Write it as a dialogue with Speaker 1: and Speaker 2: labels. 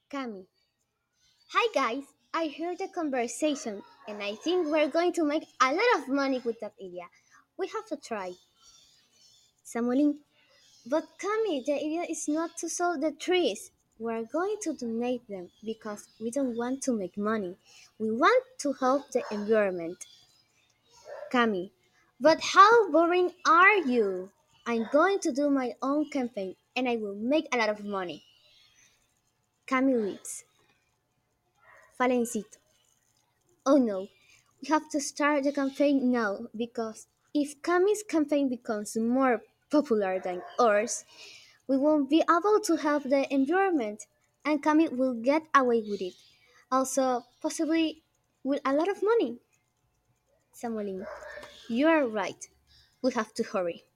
Speaker 1: Cami. Hi guys, I heard the conversation and I think we're going to make a lot of money with that idea. We have to try. Samuelin. But Cami, the idea is not to sell the trees. We're going to donate them because we don't want to make money. We want to help the environment. Cami. But how boring are you? I'm going to do my own campaign and I will make a lot of money. Cami leaves. Valencito. Oh no, we have to start the campaign now because if Cami's campaign becomes more popular than ours, we won't be able to help the environment and Cami will get away with it. Also, possibly with a lot of money. Samuelin, you are right. We have to hurry.